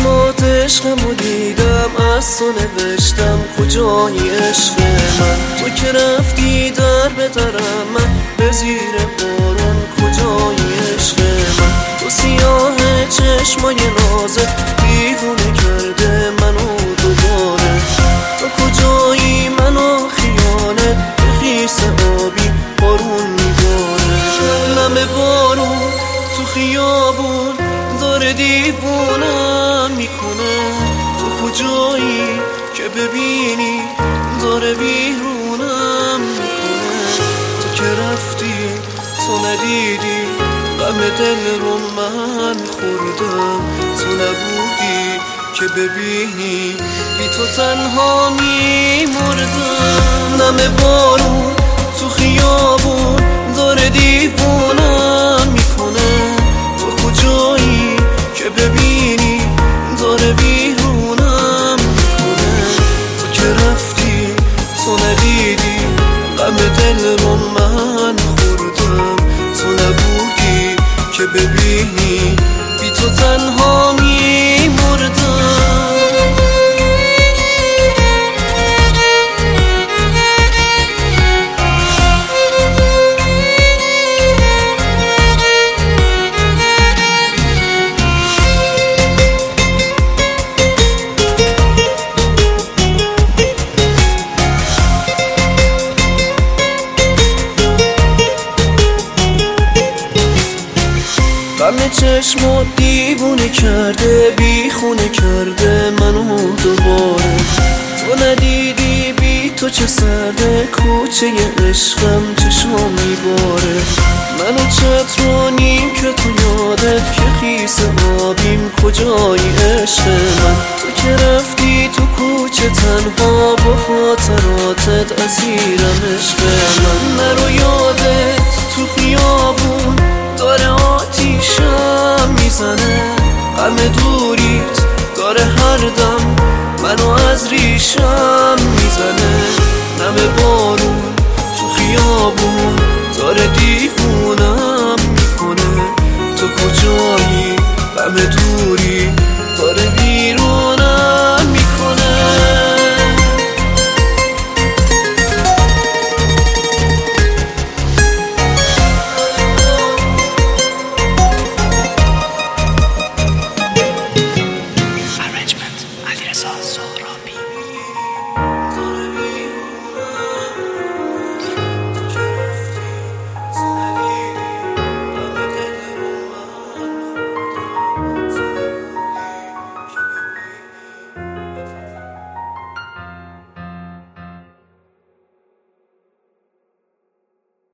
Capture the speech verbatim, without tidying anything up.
چشمات عشقمو دیدم، از تو نوشتم کجایی عشق من. تو که رفتی در به درم، من به زیر باران کجایی عشق من. تو سیاه چشمای نازت دیوونه کرده منو دوباره. تو کجایی منو خیانت به خیس آبی بارون میباره. نم بارون تو خیابون داره دیوونم میکنه. تو کجایی که ببینی داره بیرونم میکنه. تو که رفتی تو ندیدی غم دل رو من خوردم. تو نبودی که ببینی بی تو تنها میمردم. نم بارون تو خیابون داره دیوونم میکنه. تو کجایی که ببینی داره بیرونم میکنه. تو که رفتی تو ندیدی غم دل رو من خوردم. تو نبودی که ببینی بی تو تنها میمردم. غم چشمات دیوونه کرده، بی خونه کرده منو دوباره. تو ندیدی بی تو چه سرده، کوچه عشقم چشم میباره. منو چترانیم که تو یادت که خیس آبیم کجایی عشق من. تو که رفتی تو کوچه تنها با خاطراتت اسیرم عشق من. نرو یادت تو خیابون داره آتیشم میزنه. غم دوریت داره هر دم منو از ریشم میزنه. نم بارون تو خیابون داره دیوونم میکنه. تو کجایی غم دوریت